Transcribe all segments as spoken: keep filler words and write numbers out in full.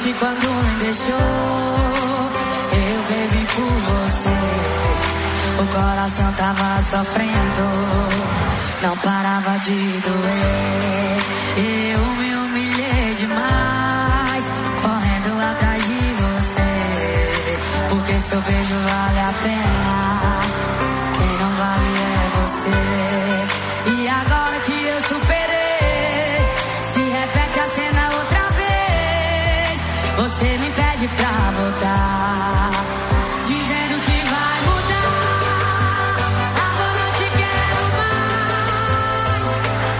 que quando me deixou, eu bebi por você. O coração tava sofrendo, não parava de doer. Eu me humilhei demais, correndo atrás de você. Porque seu beijo vale a pena, quem não vale é você. E agora que eu superei, se repete a cena outra vez. Você me pede pra voltar, dizendo que vai mudar. Amor, não te quero mais.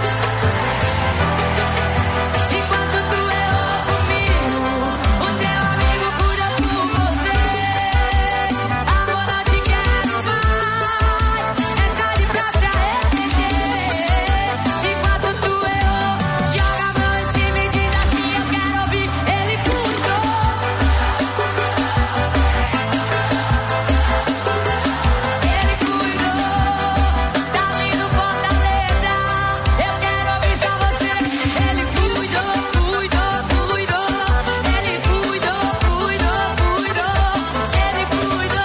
Enquanto tu errou comigo, o teu amigo cuida por você. Amor, não te quero mais. É tarde pra se arrepender. Enquanto tu errou, joga a mão em cima e diz assim: eu quero ouvir. Ele cuidou. Ele cuidou, tá lindo Fortaleza. Eu quero ouvir só você. Ele cuidou, cuidou, cuidou. Ele cuidou, cuidou, cuidou. Ele cuidou.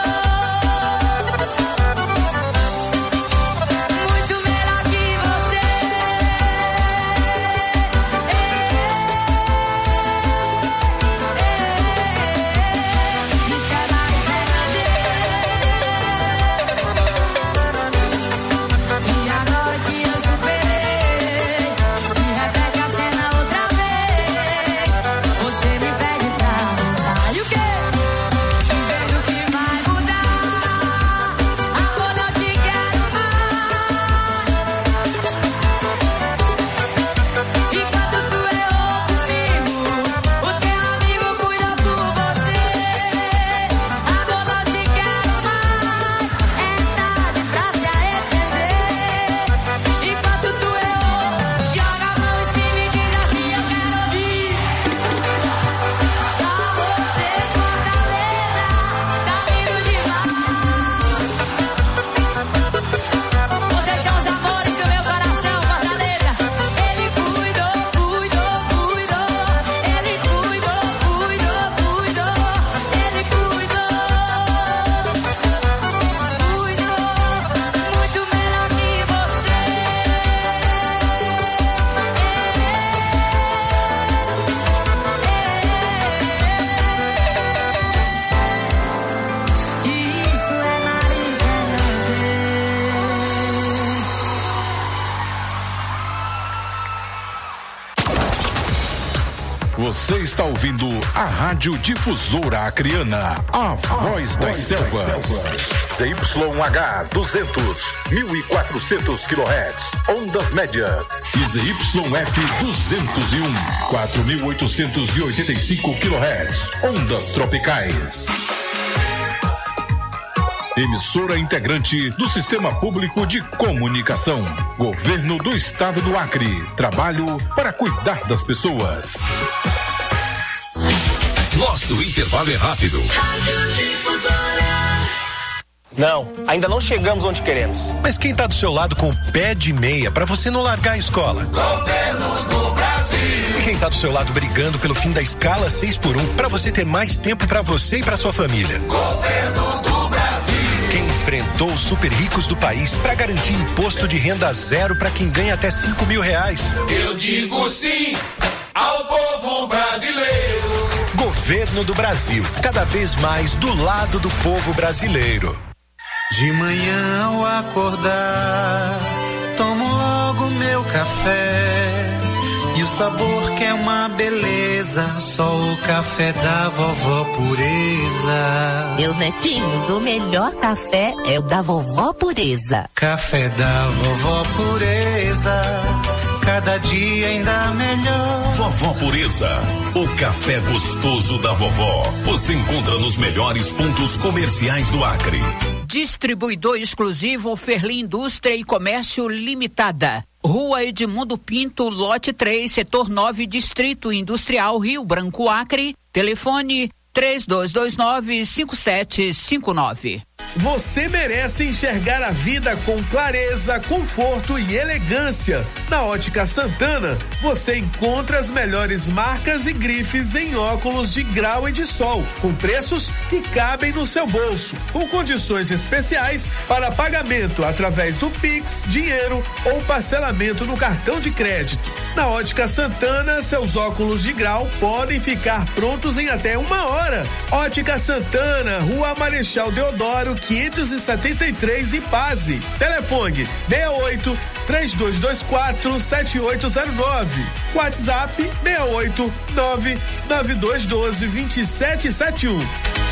Muito melhor que você. Isso é mais E agora que eu superei, se repete a cena outra vez. Você me pede pra voltar. E o quê? Dizendo que vai mudar. Amor, não te quero mais. Enquanto tu errou comigo, o teu amigo cuida por você. Amor, não te quero mais. É tarde pra se arrepender. Enquanto tu errou, joga a mão em cima e diz assim: eu quero ouvir. Só você, Fortaleza, tá lindo demais. Vocês são os amores do meu coração, Fortaleza. Ele cuidou, cuidou, cuidou. Ele cuidou, cuidou, cuidou. Ele cuidou. Cuidou, muito melhor que você. Isso é Maria Você está ouvindo a Rádio Difusora Acreana, a voz das selvas. Z Y H duzentos, mil e quatrocentos quilohertz, ondas médias. E Z Y F duzentos e um, quatro mil oitocentos e oitenta e cinco quilohertz, ondas tropicais. Emissora integrante do Sistema Público de Comunicação. Governo do Estado do Acre. Trabalho para cuidar das pessoas. Nosso intervalo é rápido. Não, ainda não chegamos onde queremos. Mas quem tá do seu lado com o pé de meia pra você não largar a escola? Governo do Brasil. E quem tá do seu lado brigando pelo fim da escala seis por um pra você ter mais tempo pra você e pra sua família? Governo do Brasil. Quem enfrentou os super ricos do país pra garantir imposto de renda zero pra quem ganha até cinco mil reais? Eu digo sim ao povo brasileiro. Governo do Brasil, cada vez mais do lado do povo brasileiro. De manhã ao acordar, tomo logo meu café. E o sabor que é uma beleza, só o café da vovó Pureza. Meus netinhos, o melhor café é o da vovó Pureza. Café da vovó Pureza, cada dia ainda melhor. Vovó Pureza, o café gostoso da vovó. Você encontra nos melhores pontos comerciais do Acre. Distribuidor exclusivo Ferli Indústria e Comércio Limitada. Rua Edmundo Pinto, lote três, setor nove, Distrito Industrial Rio Branco, Acre. Telefone três dois dois nove, cinco sete cinco nove. Você merece enxergar a vida com clareza, conforto e elegância. Na Ótica Santana, você encontra as melhores marcas e grifes em óculos de grau e de sol, com preços que cabem no seu bolso, com condições especiais para pagamento através do Pix, dinheiro ou parcelamento no cartão de crédito. Na Ótica Santana, seus óculos de grau podem ficar prontos em até uma hora. Ótica Santana, Rua Marechal Deodoro, quinhentos e setenta e três, Ipaze. Telefone seis oito, três dois dois quatro, sete oito zero nove. WhatsApp seis oito, nove nove dois um dois, dois sete sete um.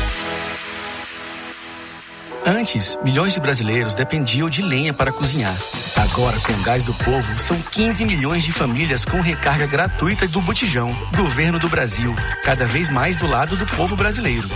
Antes, milhões de brasileiros dependiam de lenha para cozinhar. Agora, com o Gás do Povo, são quinze milhões de famílias com recarga gratuita do botijão. Governo do Brasil, cada vez mais do lado do povo brasileiro.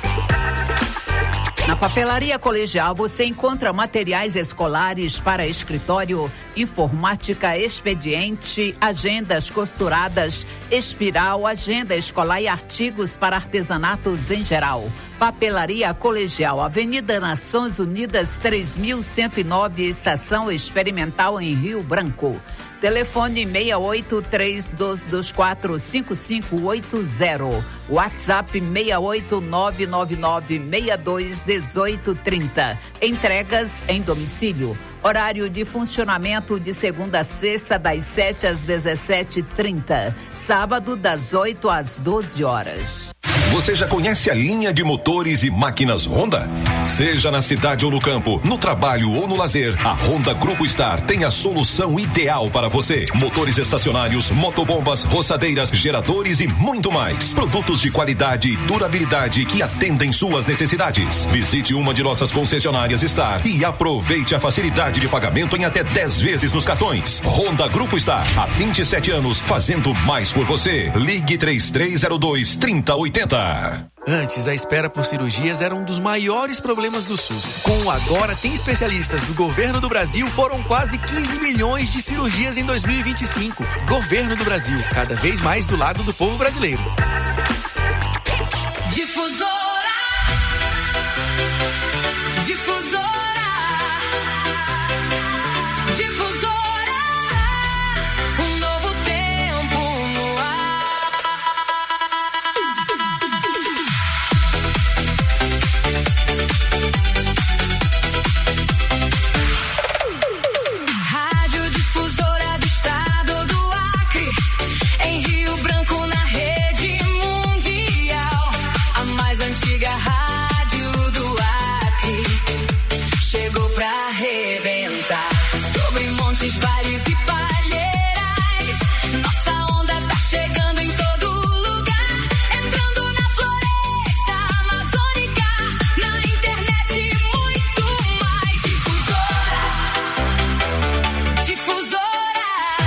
Na Papelaria Colegial você encontra materiais escolares para escritório, informática, expediente, agendas costuradas, espiral, agenda escolar e artigos para artesanatos em geral. Papelaria Colegial, Avenida Nações Unidas três mil cento e nove, Estação Experimental em Rio Branco. Telefone seis oito, três dois dois quatro, cinco cinco oito zero. WhatsApp seis oito, nove nove nove, seis dois um oito três zero. Entregas em domicílio. Horário de funcionamento de segunda a sexta, das sete às dezessete e trinta. Sábado, das oito às doze horas. Você já conhece a linha de motores e máquinas Honda? Seja na cidade ou no campo, no trabalho ou no lazer, a Honda Grupo Star tem a solução ideal para você. Motores estacionários, motobombas, roçadeiras, geradores e muito mais. Produtos de qualidade e durabilidade que atendem suas necessidades. Visite uma de nossas concessionárias Star e aproveite a facilidade de pagamento em até dez vezes nos cartões. Honda Grupo Star, há vinte e sete anos, fazendo mais por você. Ligue três três zero dois, três zero oito zero. Antes, a espera por cirurgias era um dos maiores problemas do SUS. Com o Agora Tem Especialistas do Governo do Brasil, foram quase quinze milhões de cirurgias em dois mil e vinte e cinco. Governo do Brasil, cada vez mais do lado do povo brasileiro. Difusora. Difusora. Difusora. Um novo tempo no ar. Rádio Difusora do Estado do Acre, em Rio Branco, na rede mundial. A mais antiga rádio do Acre chegou pra arrebentar. Sobre montes, vales e palheiras, nossa onda tá chegando em todo lugar. Entrando na floresta amazônica, na internet e muito mais. Difusora. Difusora.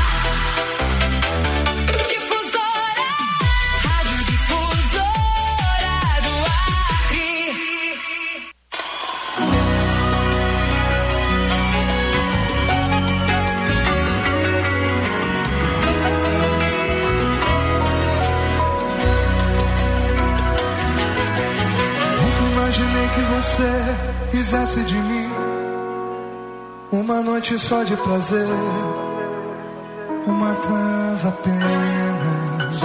Difusora. Rádio Difusora do Acre. Nunca imaginei que você quisesse de mim uma noite só de prazer, uma trans apenas.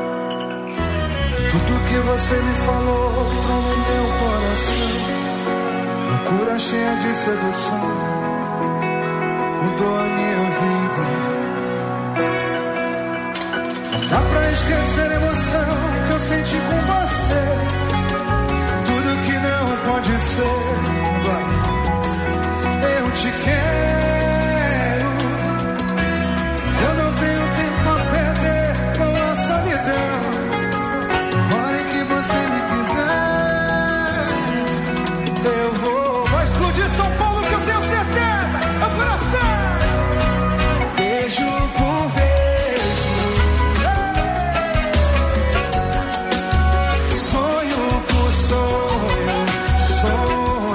Tudo que você me falou entrou no meu coração. Loucura cheia de sedução mudou a minha vida. Não dá pra esquecer a emoção que eu senti com você. Tudo que não pode ser. Eu te quero. Eu não tenho tempo a perder com a solidão. Hora que você me quiser, eu vou. Vai explodir São Paulo que eu tenho certeza. É o coração. Beijo por beijo. Sonho por sonho. Sonho.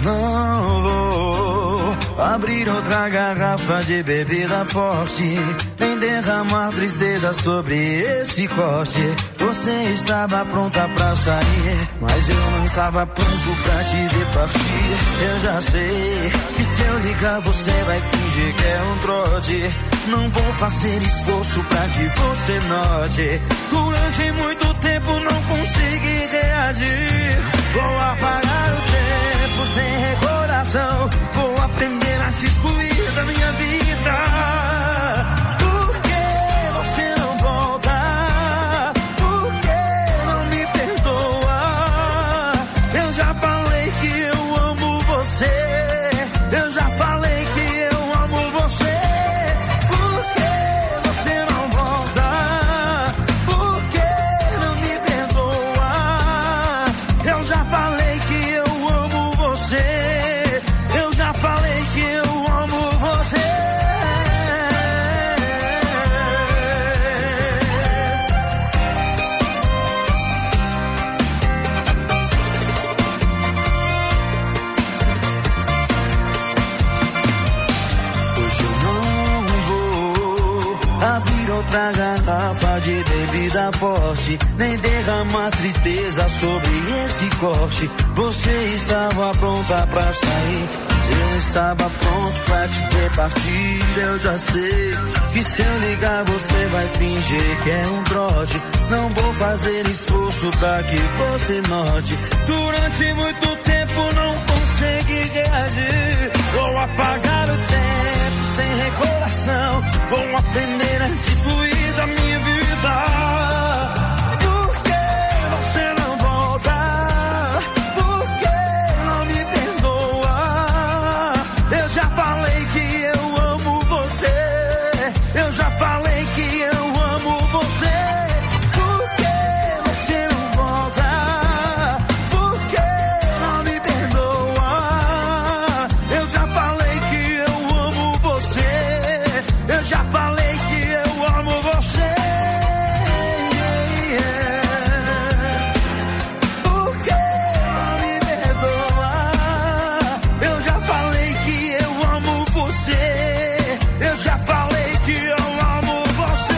não vou abrir outra garrafa de bebida forte, nem derramar tristeza sobre esse corte. Você estava pronta pra sair, mas eu não estava pronto pra te ver partir. Eu já sei que se eu ligar você vai fingir que é um trote. Não vou fazer esforço pra que você note. Durante muito tempo não consegui reagir. Vou apagar o tempo sem recordação. Vou aprender a te excluir da minha vida. Por que você não volta? Por que não me perdoa? Eu já falei que eu amo você. Eu já falei que eu amo você. Por que você não volta? Por que não me perdoa? Eu já falei que eu amo você. Eu já falei que eu amo você. Hoje eu não vou abrir outra garrafa de bebida forte, nem derramar tristeza sobre esse corte. Você estava pronta pra sair, mas eu não estava pronto pra te ver partir. Eu já sei que se eu ligar você vai fingir que é um trote. Não vou fazer esforço pra que você note. Durante muito tempo não consegui reagir. Vou apagar o tempo sem recordação. Vou aprender a te excluir da minha vida. Por que você não volta? Por que não me perdoa? Eu já falei que eu amo você. Eu já falei que eu amo você. Por que você não volta? Por que não me perdoa? Eu já falei que eu amo você. Eu já falei que eu amo você. Por que não me perdoa? Eu já falei que eu amo você. Eu já falei que eu amo você.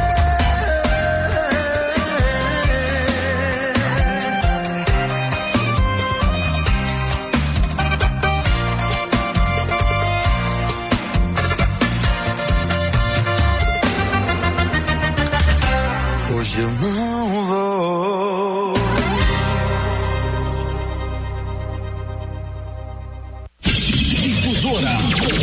Hoje eu não vou. Difusora.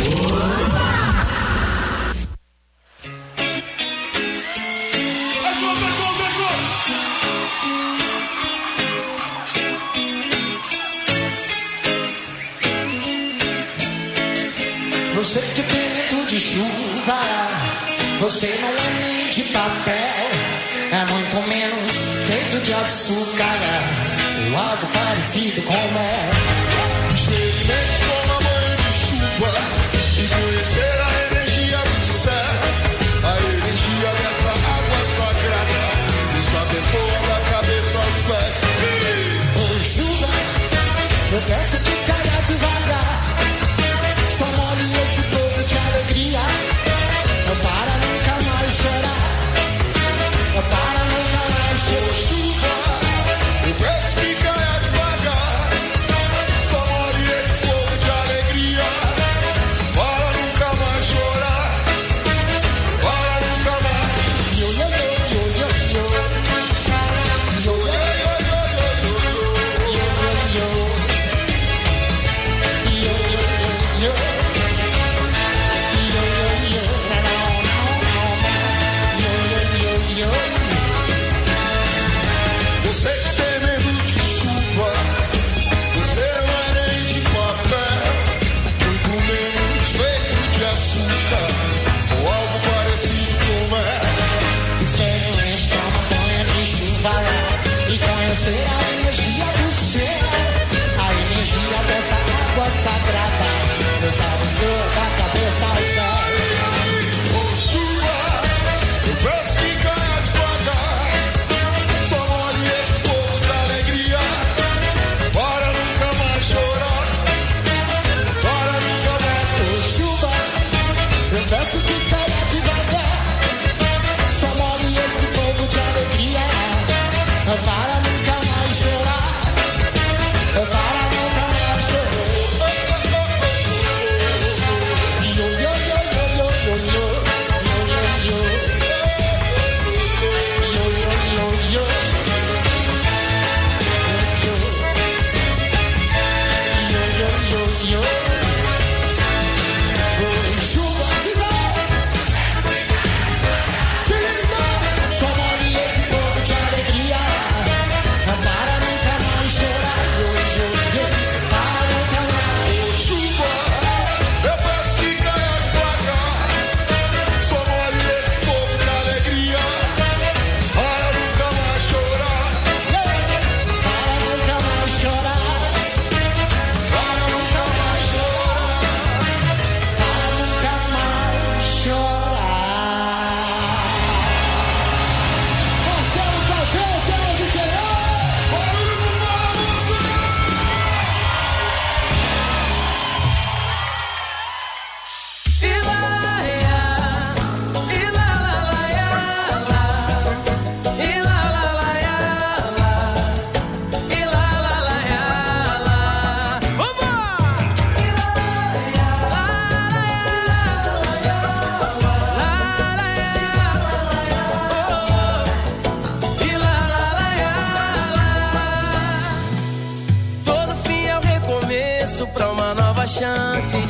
Você que tem medo de chuva, você não é nem de papel, é muito menos feito de açúcar, ou algo parecido com mel. Experimente tomar banho de chuva e conhecer a energia do céu, a energia dessa água sagrada, nos abençoa da cabeça aos pés. Oi, chuva, eu peço que caia devagar, só molhe esse povo de alegria, não para nunca mais chorar, não para nunca mais chorar. Chuva, eu peço que caia devagar, só molhe esse povo de alegria, para nunca mais chorar, para nunca mais. Yo, yo, yo, yo, yo, yo. Yo, yo, yo, yo, yo, yo, yo, yo, yo.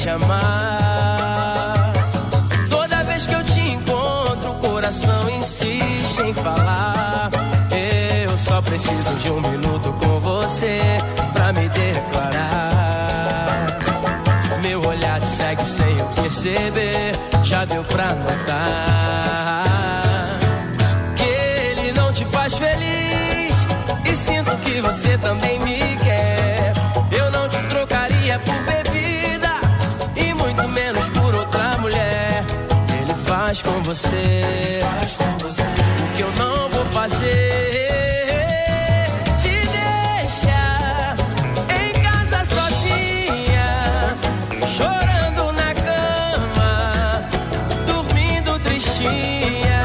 de amar. Toda vez que eu te encontro, o coração insiste em falar. Eu só preciso de um minuto com você pra me declarar. Meu olhar te segue sem eu perceber, já deu pra notar que ele não te faz feliz, e sinto que você também me quer. Eu não te trocaria por bebida, e muito menos por outra mulher. Ele faz com você, faz com você o que eu não vou fazer. Chorando na cama, dormindo tristinha.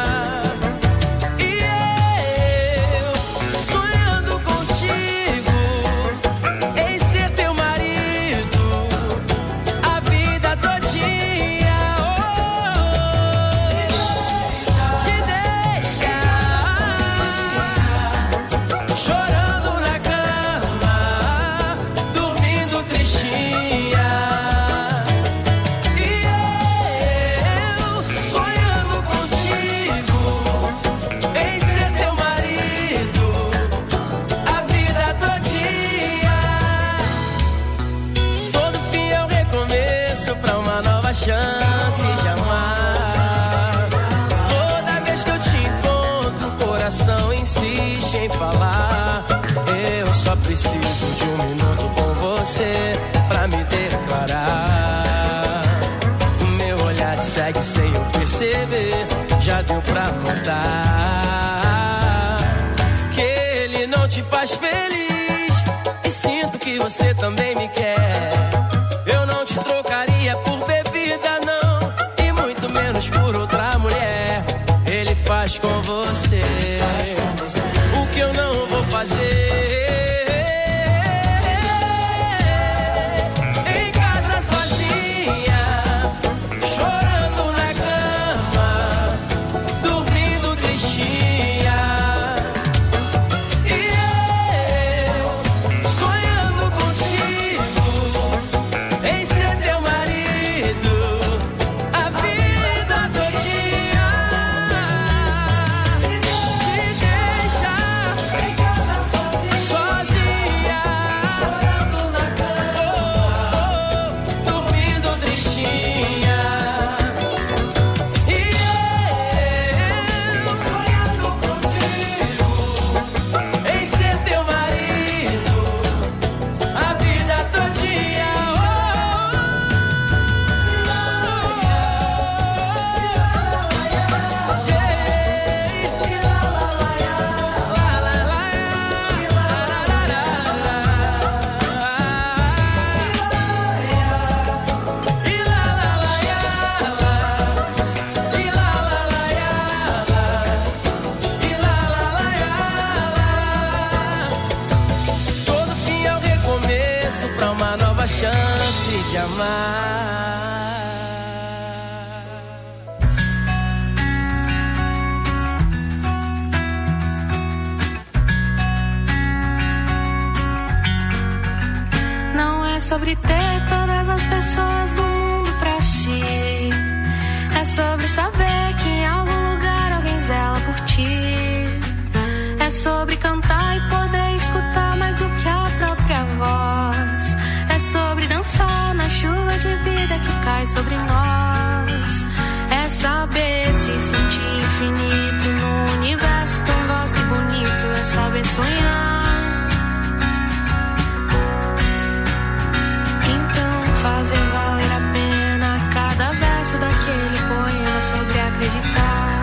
E eu sonhando contigo, em ser teu marido, a vida todinha. Oh, te deixa chorando na cama, dormindo tristinha. Chance de amar. Toda vez que eu te encontro, o coração insiste em falar. Eu só preciso de um minuto com você pra me declarar. O meu olhar te segue sem eu perceber, já deu pra notar que ele não te faz feliz, e sinto que você também me quer. Eu não te trocaria por bebida, não, e muito menos por outra mulher. Ele faz com você o que eu não vou fazer. Em casa sozinha, chorando na cama, dormindo tristinha. E eu sonhando contigo, em ser teu marido, a vida todinha. Te deixa em casa sozinha, sozinha, chorando na cama, oh, oh, dormindo tristinha. E eu sonhando contigo, em ser teu marido, a vida todinha. Todo fim é o recomeço pra uma nova chance de amar. Não é sobre ter todas as pessoas do mundo pra ti. É sobre saber que em algum lugar alguém zela por ti. É sobre cantar e poder escutar mais do que a própria voz. É sobre dançar na chuva de vida que cai sobre nós. É saber se sentir infinito no universo tão vasto e bonito. É saber sonhar. Fazer valer a pena cada verso daquele poema sobre acreditar.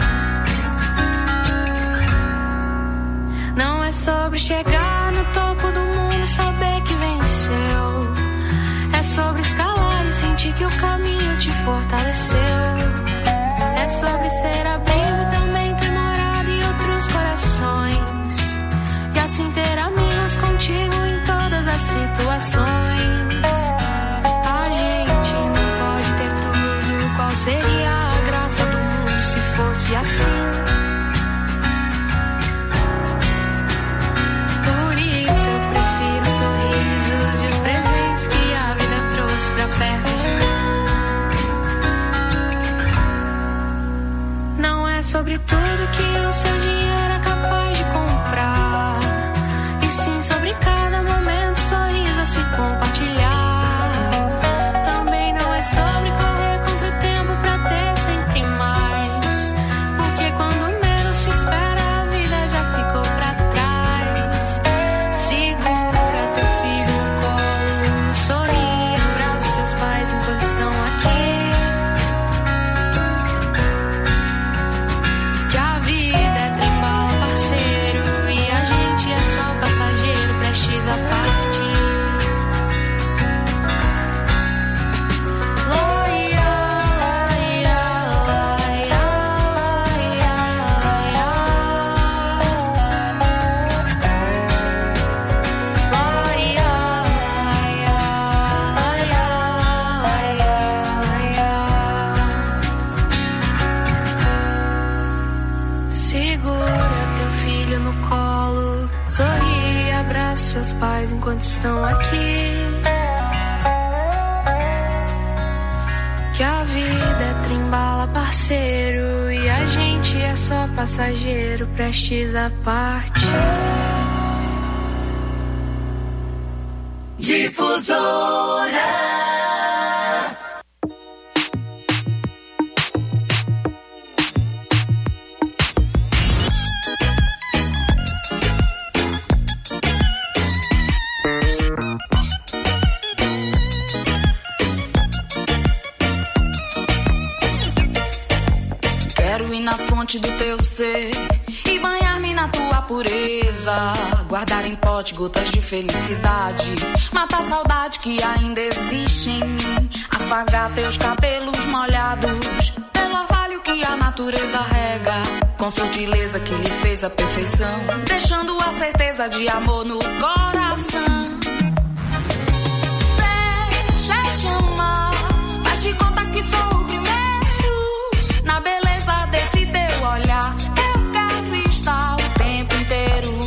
Não é sobre chegar no topo do mundo e saber que venceu. É sobre escalar e sentir que o caminho te fortaleceu. É sobre ser abrigo e também ter morado em outros corações. E assim ter amigos contigo em todas as situações. Seria a graça do mundo se fosse assim. Por isso eu prefiro os sorrisos e os presentes que a vida trouxe pra perto de tudo que o seu dinheiro é capaz de comprar. E sim sobre cada momento, sorriso a se compartilhar. Também não é sobre correr contra o tempo pra ter sempre mais. Porque quando menos se espera, a vida já ficou pra trás. Segura teu filho no colo, sorri, abraça seus pais enquanto estão aqui. Que a vida é trem-bala, parceiro, e a gente é só passageiro, prestes a partir. Loia, loia, loia, segura teu filho no colo, sorri, abraça seus pais enquanto estão aqui. Que a vida é trem-bala, parceiro, e a gente é só passageiro, prestes a partir. Difusora. Quero ir na fonte do teu ser e banhar-me na tua pureza. Guardar em pote gotas de felicidade, matar a saudade que ainda existe em mim. Afagar teus cabelos molhados pelo orvalho que a natureza rega, com sutileza que lhe fez a perfeição, deixando a certeza de amor no coração. Deixa te amar, faz de conta que sou o primeiro. Na beleza desse teu olhar, eu quero estar o tempo inteiro.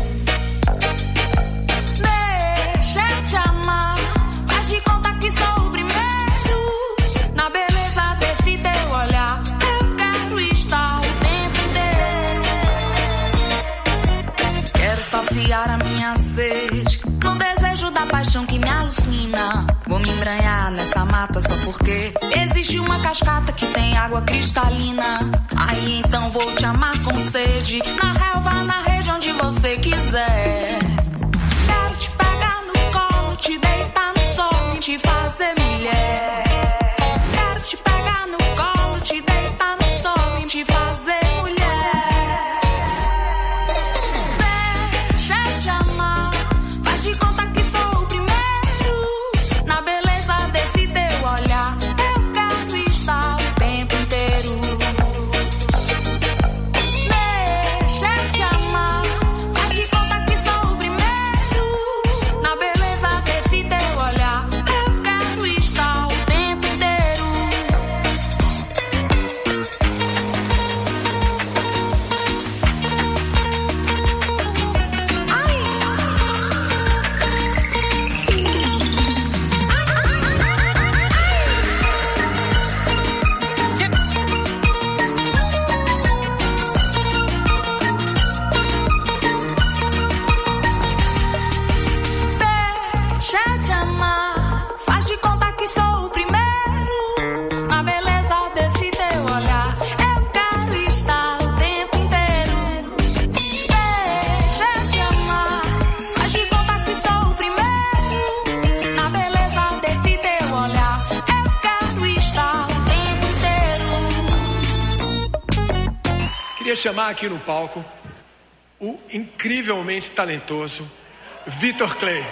Deixa te amar, faz de conta que sou o primeiro. Na beleza desse teu olhar, eu quero estar o tempo inteiro. Quero saciar a minha sede no desejo da paixão que me alucina. Vou me embranhar nessa mata só porque existe uma cascata que tem água cristalina. Aí então vou te amar com sede, na relva, na rede onde você quiser. Quero te pegar no colo, te deitar no sol e te fazer mulher. Quero te pegar no colo, te deitar no sol e te fazer mulher. Deixa te amar, faz de conta que sou o primeiro. Na beleza desse teu olhar, eu quero estar o tempo inteiro. Deixa te amar, faz de conta que sou o primeiro. Na beleza desse teu olhar, eu quero estar o tempo inteiro. Deixa te amar, faz de conta que sou o primeiro. Na beleza desse teu olhar, eu quero estar o tempo inteiro. Deixa te amar, faz de conta que sou o primeiro. Na beleza desse teu olhar, eu quero estar o tempo inteiro. Queria chamar aqui no palco o incrivelmente talentoso Vitor Clay.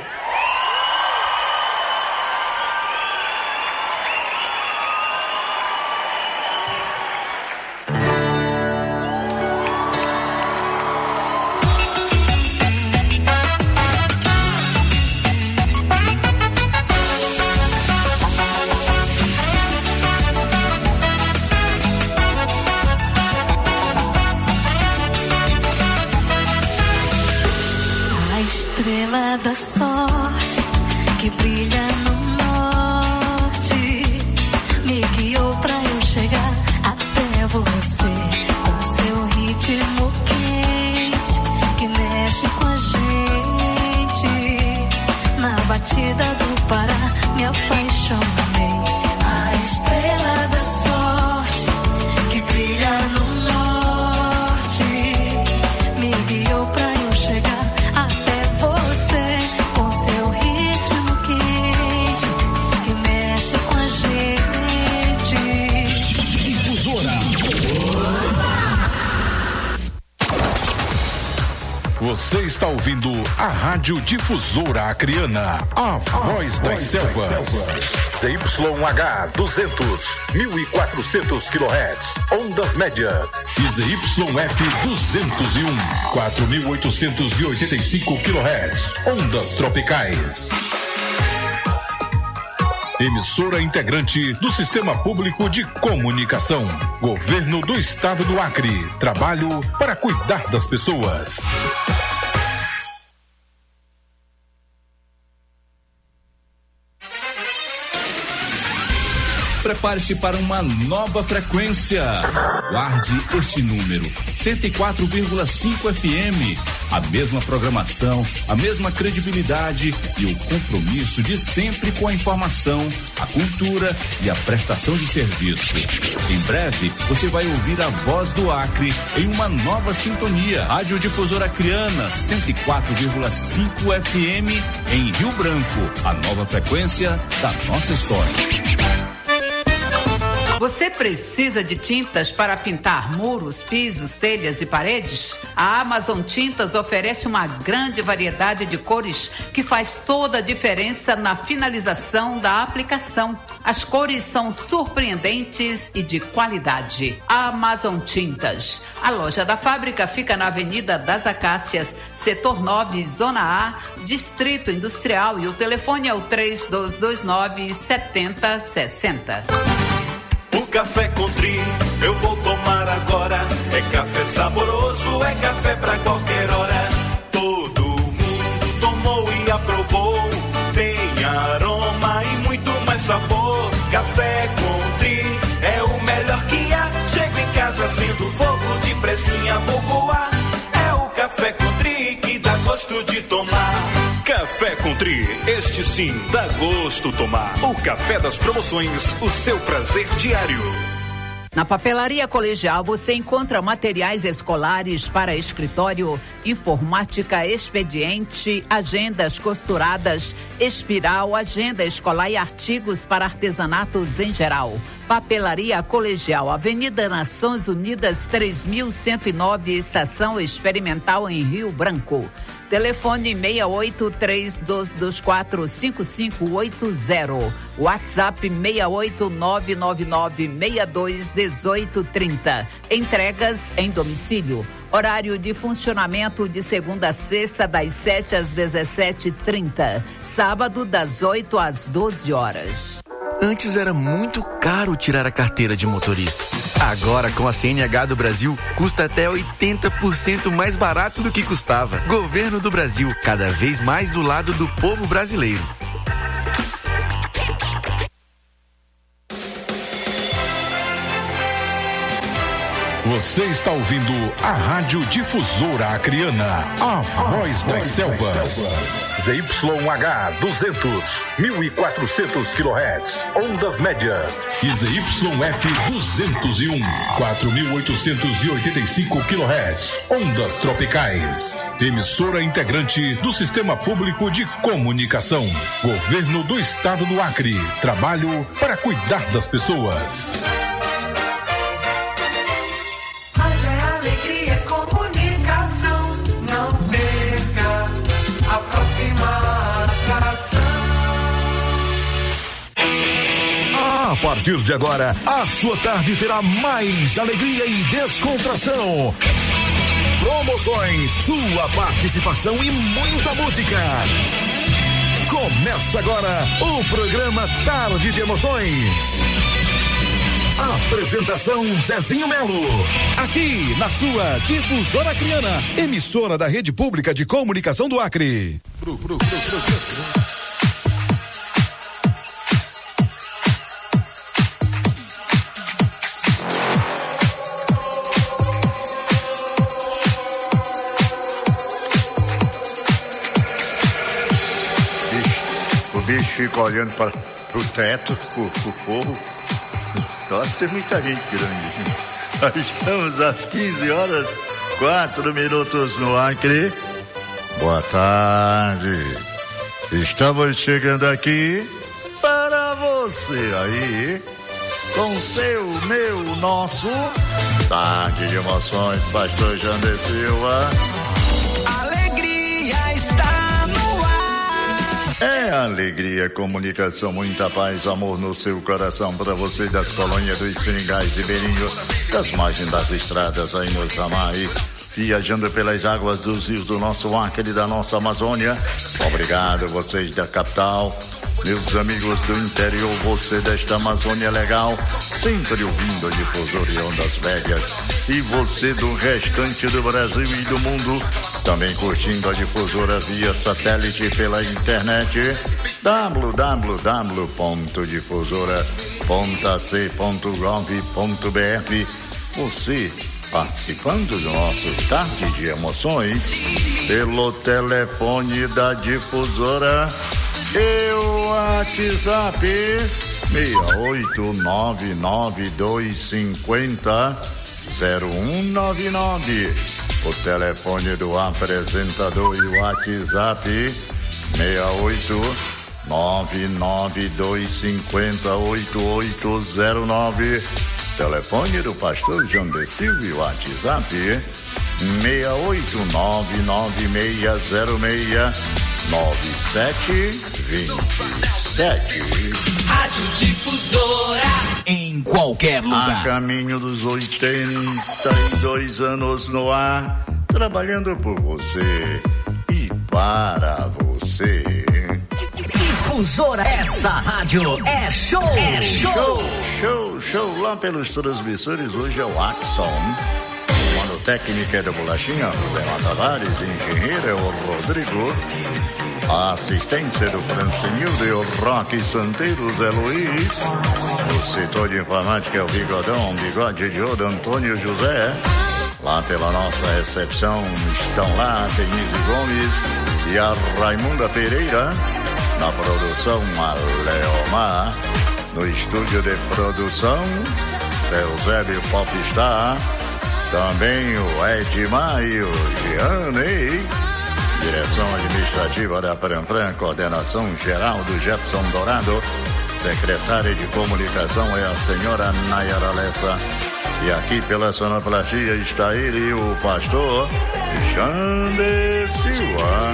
A estrela da sorte que brilha no norte me guiou pra eu chegar até você. Com seu ritmo quente que mexe com a gente. Na batida do Pará me apaixonei. A estrela da sorte que brilha no norte me guiou pra eu chegar até você com seu ritmo quente que mexe com a gente. Difusora. Você está ouvindo a Rádio Difusora Acreana, a voz das selvas. Z Y H duzentos, mil e quatrocentos quilohertz, ondas médias. E Z Y F duzentos e um, quatro mil oitocentos e oitenta e cinco quilohertz, ondas tropicais. Emissora integrante do Sistema Público de Comunicação. Governo do Estado do Acre. Trabalho para cuidar das pessoas. Prepare-se para uma nova frequência. Guarde este número, cento e quatro vírgula cinco F M. A mesma programação, a mesma credibilidade e o compromisso de sempre com a informação, a cultura e a prestação de serviço. Em breve, você vai ouvir a voz do Acre em uma nova sintonia. Rádio Difusora Acreana, cento e quatro vírgula cinco F M em Rio Branco. A nova frequência da nossa história. Você precisa de tintas para pintar muros, pisos, telhas e paredes? A Amazon Tintas oferece uma grande variedade de cores que faz toda a diferença na finalização da aplicação. As cores são surpreendentes e de qualidade. Amazon Tintas. A loja da fábrica fica na Avenida das Acácias, setor nove, Zona A, Distrito Industrial, e o telefone é o três dois dois nove, sete zero seis zero. O café Country eu vou tomar agora. É café saboroso, é café pra qualquer hora. Todo mundo tomou e aprovou. Tem aroma e muito mais sabor. Café Country é o melhor que há. Chego em casa sendo fogo, de pressinha vou coar. É o café Country que dá gosto de tomar. Café Country, este sim dá gosto tomar. O café das promoções, o seu prazer diário. Na Papelaria Colegial você encontra materiais escolares para escritório, informática, expediente, agendas costuradas, espiral, agenda escolar e artigos para artesanatos em geral. Papelaria Colegial, Avenida Nações Unidas três mil cento e nove, Estação Experimental em Rio Branco. Telefone seis oito três dois dois quatro cinco cinco oito zero. WhatsApp seis oito nove nove nove seis dois um oito três zero. Entregas em domicílio. Horário de funcionamento de segunda a sexta, das sete às dezessete e trinta. Sábado, das oito às doze horas. Antes era muito caro tirar a carteira de motorista. Agora, com a C N H do Brasil, custa até oitenta por cento mais barato do que custava. Governo do Brasil, cada vez mais do lado do povo brasileiro. Você está ouvindo a Rádio Difusora Acreana, a voz das selvas. Z Y H duzentos, mil e quatrocentos quilohertz, ondas médias. E Z Y F duzentos e um, quatro mil oitocentos e oitenta e cinco quilohertz, ondas tropicais. Emissora integrante do Sistema Público de Comunicação. Governo do Estado do Acre. Trabalho para cuidar das pessoas. Alegria, comunicação, não perca a próxima atração. A partir de agora, a sua tarde terá mais alegria e descontração. Promoções, sua participação e muita música. Começa agora o programa Tarde de Emoções. Apresentação Zezinho Melo. Aqui na sua Difusora Acreana, emissora da Rede Pública de Comunicação do Acre. Bru, bru, bru, bru, bru. Chico olhando para o teto, o, o forro. Nossa, tem muita gente grande. Estamos às quinze horas, quatro minutos no Acre. Boa tarde. Estamos chegando aqui para você aí, com seu, meu, nosso Tarde de Emoções, Pastor Jander Silva. Alegria está no ar. É alegria, comunicação, muita paz, amor no seu coração para você das colônias dos Seringais de Beirinho, das margens das estradas aí no Samai, viajando pelas águas dos rios do nosso Acre e da nossa Amazônia. Obrigado vocês da capital, meus amigos do interior, você desta Amazônia legal, sempre ouvindo a Difusora e Ondas Médias, e você do restante do Brasil e do mundo, também curtindo a Difusora via satélite pela internet, w w w ponto difusora ponto a c ponto gov ponto b r. Você participando do nosso Tarde de Emoções pelo telefone da Difusora e o WhatsApp seis oito nove nove dois cinco zero um nove nove. O telefone do apresentador e o WhatsApp seis oito nove nove dois cinco oito oito zero nove. Telefone do Pastor Jander Silva e o WhatsApp seis oito nove nove seis zero seis nove sete dois sete. Rádio Difusora em qualquer lugar. A caminho dos oitenta e dois anos no ar, trabalhando por você e para você. Difusora, essa rádio é show, é show, show, show, show. Lá pelos transmissores hoje é o Axon. Mano técnico é da Bolachinha, Rubem Tavares, engenheiro é o Rodrigo. A assistência do Francinildo e o Roque Santeiro, Zé Luiz. O setor de informática é o Bigodão, Bigode de Odo, Antônio José. Lá pela nossa recepção estão lá a Denise Gomes e a Raimunda Pereira. Na produção, a Leomar. No estúdio de produção, Eusébio Popstar. Também o Edmar e o Gianni. Direção administrativa da Pram-Pram, coordenação geral do Jefferson Dourado. Secretária de comunicação é a senhora Nayara Lessa. E aqui pela sonoplastia está ele, o pastor Jander Silva.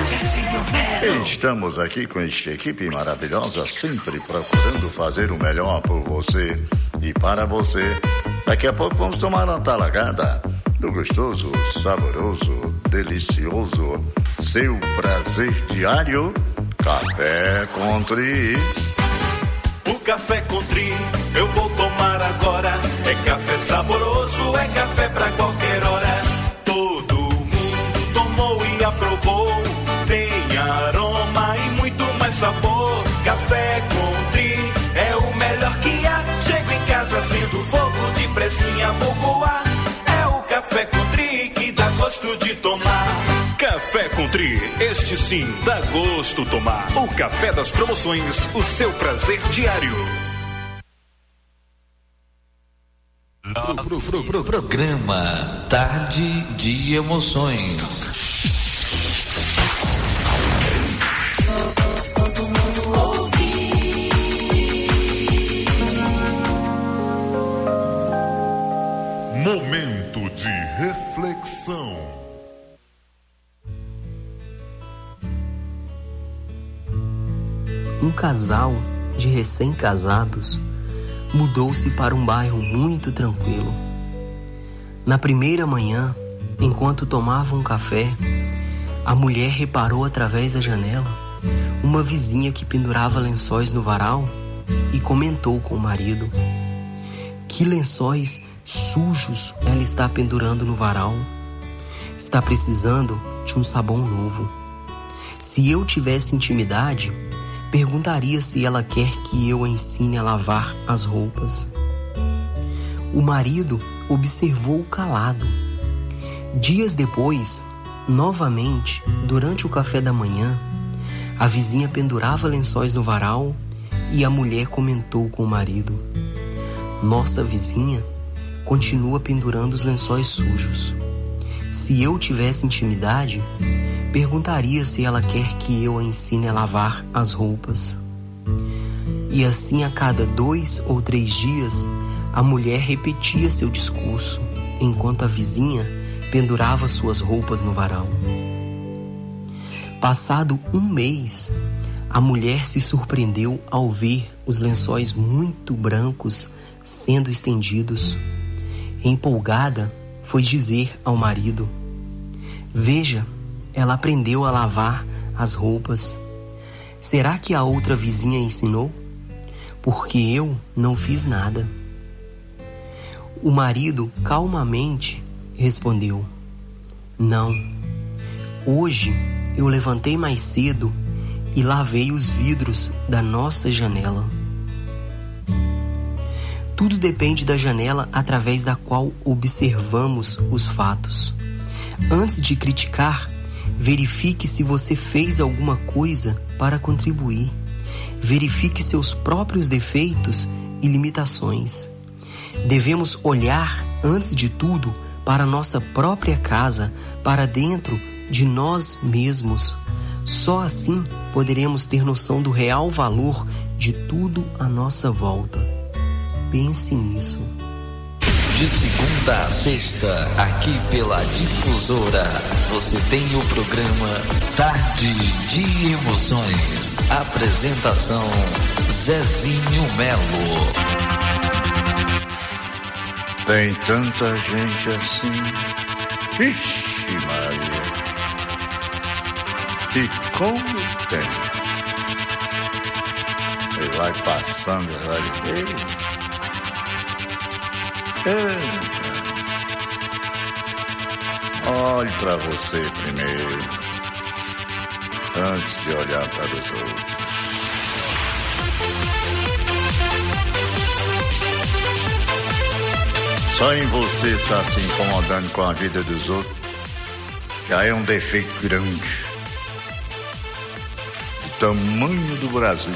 Estamos aqui com esta equipe maravilhosa, sempre procurando fazer o melhor por você e para você. Daqui a pouco vamos tomar uma talagada do gostoso, saboroso, delicioso, seu prazer diário, Café Country. O Café Country eu vou tomar agora. É café saboroso, é café pra qualquer hora. Todo mundo tomou e aprovou. Tem aroma e muito mais sabor. Café Country é o melhor que há. Chego em casa, sinto fogo de pressinha, vou voar. É o Café Country que dá gosto de tomar. Café Country, este sim dá gosto tomar. O café das promoções, o seu prazer diário. Pro, pro, pro, pro, programa Tarde de Emoções. Momento de reflexão. Um casal de recém-casados mudou-se para um bairro muito tranquilo. Na primeira manhã, enquanto tomavam um café, a mulher reparou através da janela uma vizinha que pendurava lençóis no varal e comentou com o marido: "Que lençóis sujos ela está pendurando no varal. Está precisando de um sabão novo. Se eu tivesse intimidade, perguntaria se ela quer que eu a ensine a lavar as roupas." O marido observou calado. Dias depois, novamente, durante o café da manhã, A vizinha pendurava lençóis no varal e a mulher comentou com o marido: nossa vizinha continua pendurando os lençóis sujos. Se eu tivesse intimidade, perguntaria se ela quer que eu a ensine a lavar as roupas. E assim, a cada dois ou três dias, a mulher repetia seu discurso, enquanto a vizinha pendurava suas roupas no varal. Passado um mês, a mulher se surpreendeu ao ver os lençóis muito brancos sendo estendidos. Empolgada, foi dizer ao marido: veja, ela aprendeu a lavar as roupas. Será que a outra vizinha ensinou? Porque eu não fiz nada. O marido calmamente respondeu: não, hoje eu levantei mais cedo e lavei os vidros da nossa janela. Tudo depende da janela através da qual observamos os fatos. Antes de criticar, verifique se você fez alguma coisa para contribuir. Verifique seus próprios defeitos e limitações. Devemos olhar, antes de tudo, para nossa própria casa, para dentro de nós mesmos. Só assim poderemos ter noção do real valor de tudo à nossa volta. Pense nisso. De segunda a sexta, aqui pela Difusora, você tem o programa Tarde de Emoções. Apresentação: Zezinho Melo. Tem tanta gente assim. Ixi, Maria. E como tem? Ele vai passando, vai ver. Olhe para você primeiro, antes de olhar para os outros. Só em você estar se incomodando com a vida dos outros já é um defeito grande. O tamanho do Brasil.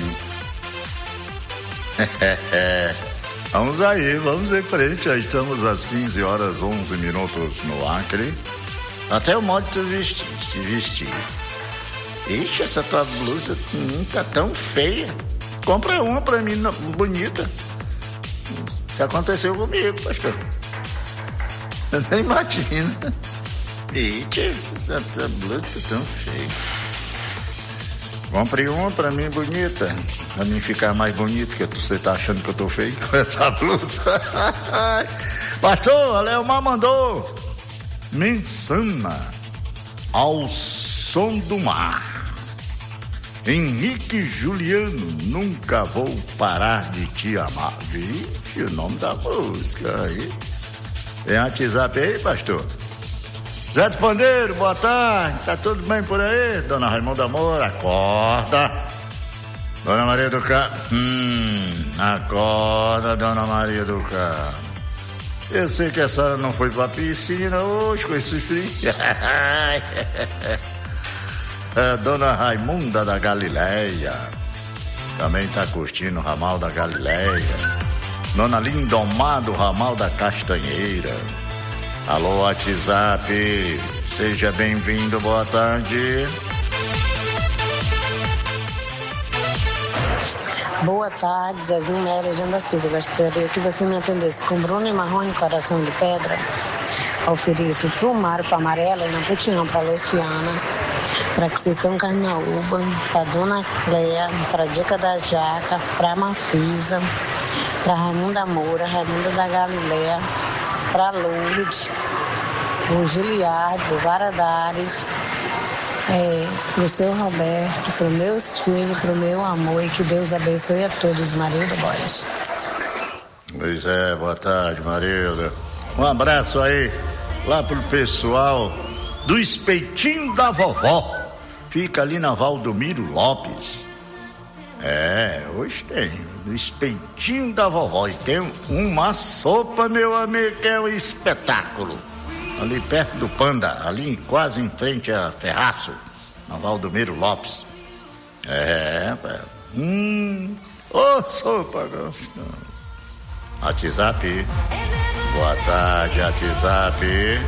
Vamos aí, vamos em frente. Aí estamos às quinze horas, onze minutos no Acre. Até o modo de se vestir. Se vestir. Ixi, essa tua blusa não tá tão feia. Compra uma pra mim bonita. Isso aconteceu comigo, pastor. Eu nem imagino. Ixi, essa tua blusa tá tão feia. Compre uma pra mim bonita, pra mim ficar mais bonito, que você tá achando que eu tô feio com essa blusa. Pastor, a Leomar mandou Mensana ao som do mar. Henrique Juliano, nunca vou parar de te amar. Vixe, o nome da música aí. Tem WhatsApp aí, pastor? Zé de Pandeiro, boa tarde, tá tudo bem por aí? Dona Raimunda Moura, acorda. Dona Maria do Carmo, hum, acorda, Dona Maria do Carmo. Eu sei que a senhora não foi pra piscina hoje com esse frio. A Dona Raimunda da Galileia também tá curtindo o ramal da Galileia. Dona Lindomar do ramal da Castanheira. Alô, WhatsApp, seja bem-vindo, boa tarde. Boa tarde, Zezinho Melo de Anda Silva. Gostaria que você me atendesse com Bruno e Marrone, Coração de Pedra. Ofereço pro Mário, pra Amarela e na Putinhão, pra Luciana, pra Cristão Carnaúba, pra Dona Cléia, pra Dica da Jaca, pra Mafisa, pra Raimunda Moura, Raimunda da Galileia, para Lourdes, o Giliardo, o Varadares, é, para o seu Roberto, para os meus filhos, para o meu amor, e que Deus abençoe a todos, Marilda Borges. Pois é, boa tarde, Marilda. Um abraço aí, lá pro pessoal do Espeitinho da Vovó. Fica ali na Valdomiro Lopes. É, hoje tem, no Espeitinho da Vovó. E tem uma sopa, meu amigo, que é um espetáculo. Ali perto do Panda, ali quase em frente a Ferraço, na Valdomiro Lopes. É, pai. Hum, ô, sopa gostosa. WhatsApp. Boa tarde, WhatsApp.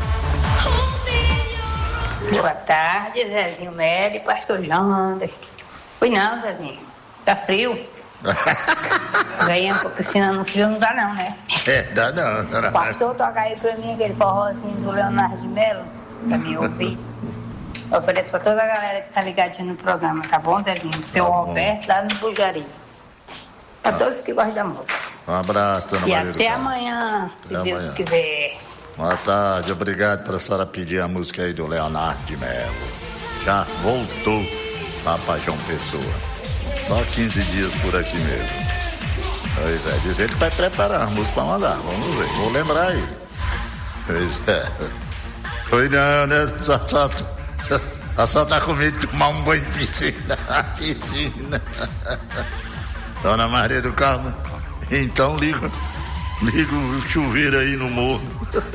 Boa tarde, Zezinho Meli, pastor Jander. Oi não, Zezinho. Tá frio? Ganhando pra piscina no frio não dá não, né? É, dá não, dá não. Pastor, toca aí pra mim aquele forrozinho do Leonardo de Mello, pra me ouvir. Eu ofereço pra toda a galera que tá ligadinha no programa, tá bom, Zezinho? Seu tá Roberto, lá no Bujari. Pra todos que gostam da música. Um abraço, dona E Maria até do amanhã, se até Deus amanhã. quiser. Boa tarde, obrigado por a senhora pedir a música aí do Leonardo de Mello. Já voltou lá pra João Pessoa. Só quinze dias por aqui mesmo. Pois é, diz ele que vai preparar a música pra mandar. Vamos ver, vou lembrar aí. Pois é. Oi não, né? Só, só, só, só tá com medo de tomar um banho em piscina. piscina. Dona Maria do Carmo, então liga, liga o chuveiro aí no morro.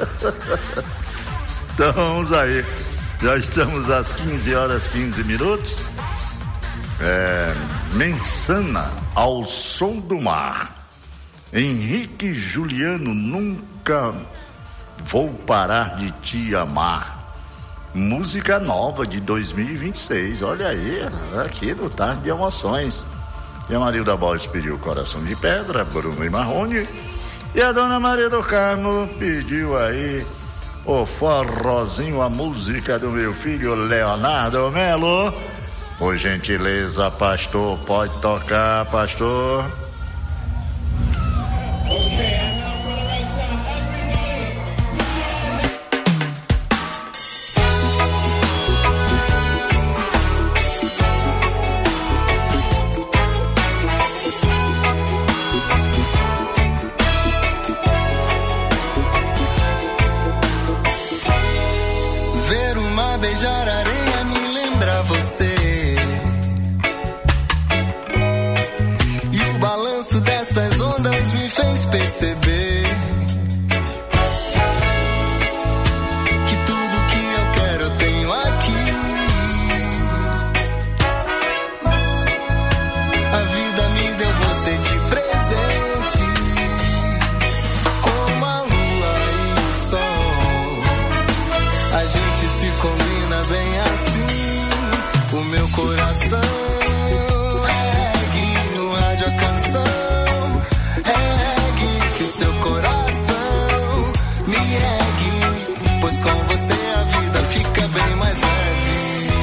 Então vamos aí. Já estamos às quinze horas quinze minutos. É, Mensana ao som do mar. Henrique Juliano, nunca vou parar de te amar. Música nova de dois mil e vinte e seis. Olha aí, aqui no Tarde de Emoções. E a Marilda Borges pediu Coração de Pedra, Bruno e Marrone. E a Dona Maria do Carmo pediu aí o forrozinho, a música do meu filho Leonardo Melo. Por gentileza, pastor, pode tocar, pastor. Ver o mar beijar a areia me lembra você. E o balanço dessas ondas me fez perceber que tudo que eu quero eu tenho aqui. A vida me deu você de presente, como a lua e o sol. A gente se combina bem assim. O meu coração é reggae, no rádio a canção é reggae, que o seu coração me ergue, pois com você a vida fica bem mais leve.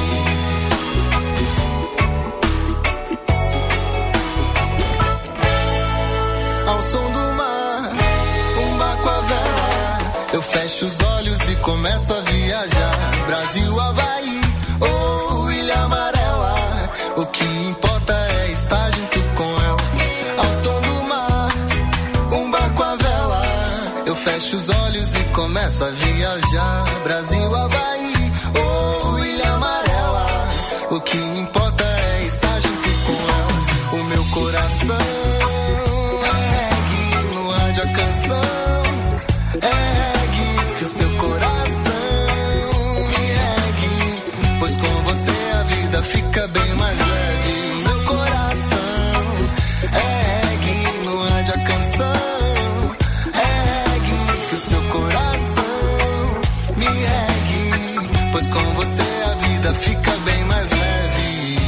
Ao som do mar, um barco a vela, eu fecho os olhos e começo a viajar. Brasil, Havaí ou Ilha Amarela, o que importa é estar junto com ela. Ao som do mar, um barco a vela, eu fecho os olhos e começo a viajar. Brasil, Havaí ou Ilha Amarela, o que importa é estar junto com ela. O meu coração é reggae, no rádio a canção é reggae, que o seu coração me ergue, pois com você a vida fica bem mais leve. Meu coração é reggae, no rádio a canção é reggae, que o seu coração me ergue, pois com você a vida fica bem mais leve.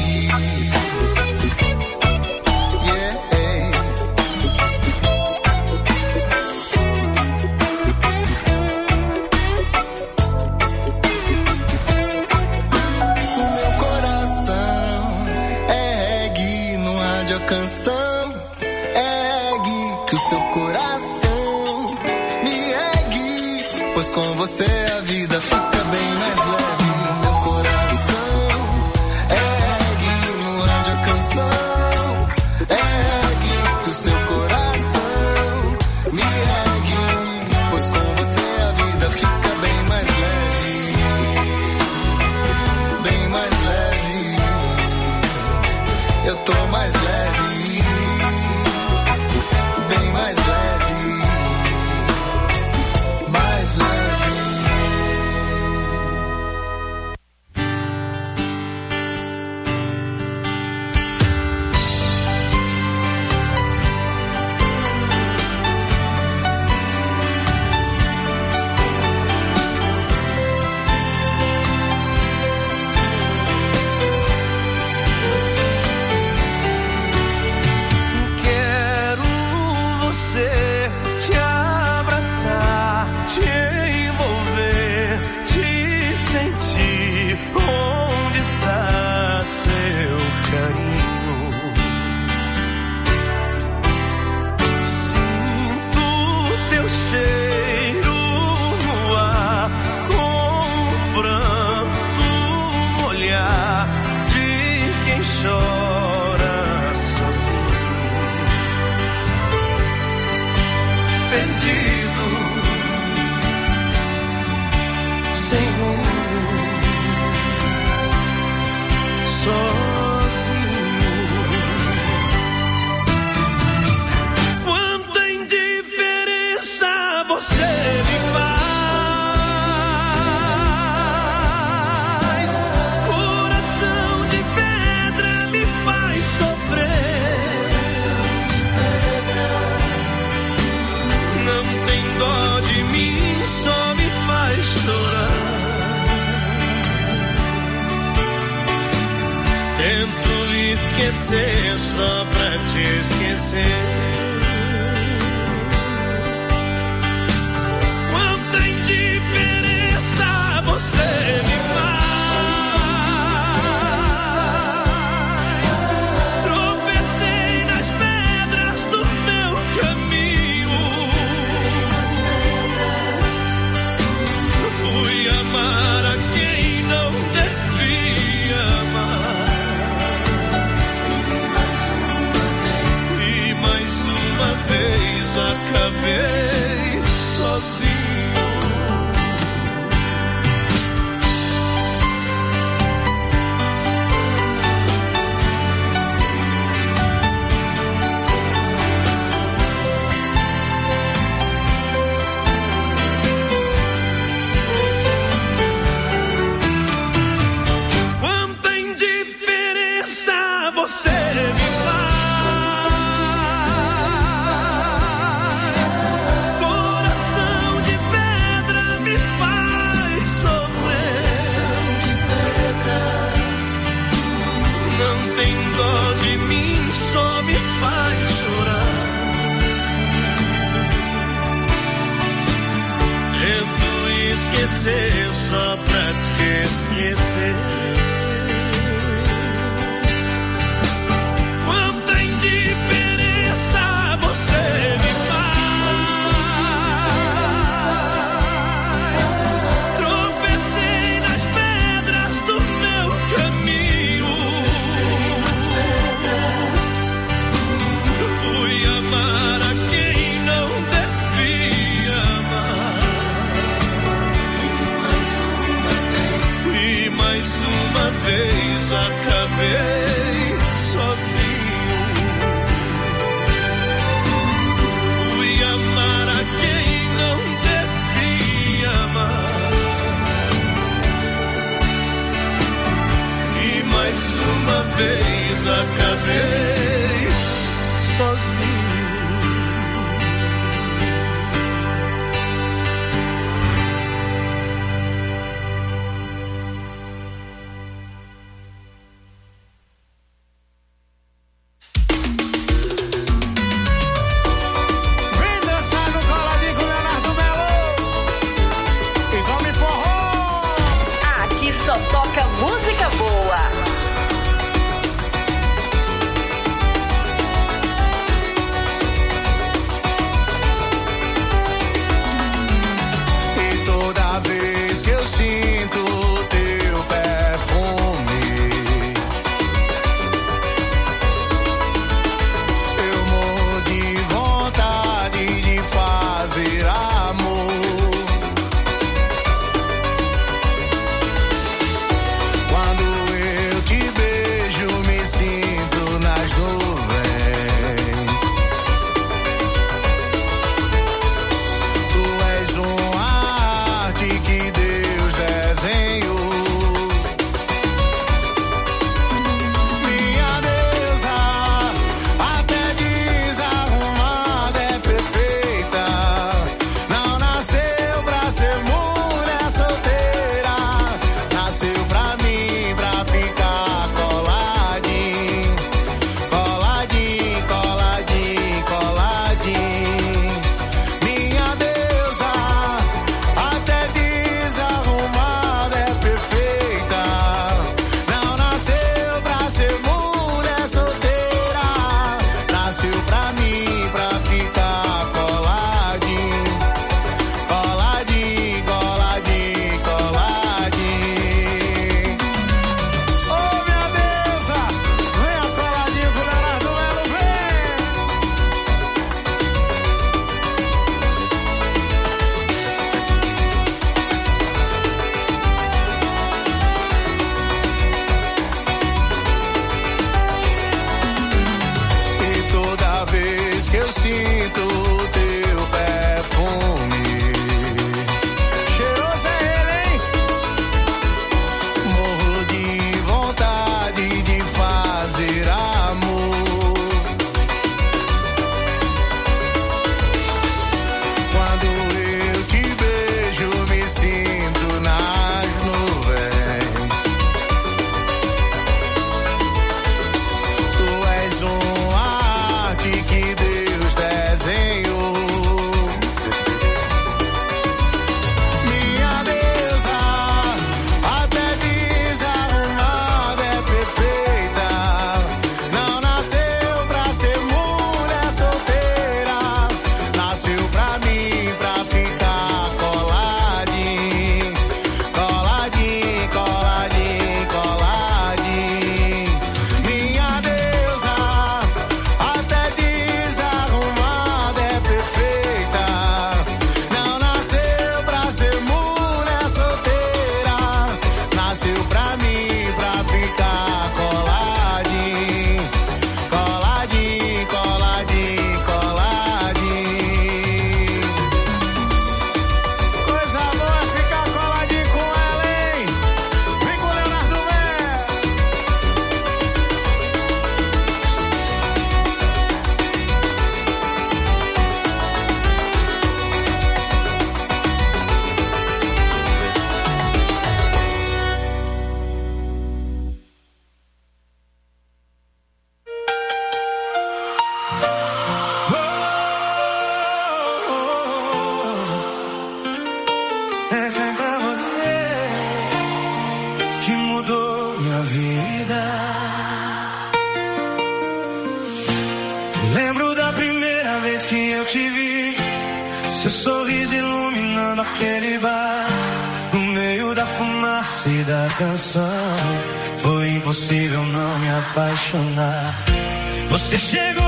Canção ergue, que o seu coração me ergue, pois com você a vida fica bem mais leve. Meu coração ergue, no rádio a canção ergue, que o seu coração me ergue, pois com você a vida fica bem mais leve, bem mais leve. Eu tô mais leve, bem mais leve, mais leve. Tento esquecer só pra te esquecer. Quanta indiferença você me faz. Tropecei nas pedras do meu caminho. Fui amar a quem não devia amar. Uma vez acabei sozinho. Quanta indiferença você me faz. Esquecer só pra te esquecer. Quanta indiferença você me faz. Tropecei nas pedras do meu caminho. Fui amar a quem não devia amar. Mais uma vez acabei sozinho. Fui amar a quem não devia amar. E mais uma vez acabei sozinho. minha vida. Lembro da primeira vez que eu te vi, seu sorriso iluminando aquele bar. No meio da fumaça e da canção, foi impossível não me apaixonar. Você chegou